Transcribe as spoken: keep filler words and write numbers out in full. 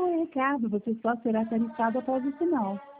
Ricardo, você só será tarifado após o sinal.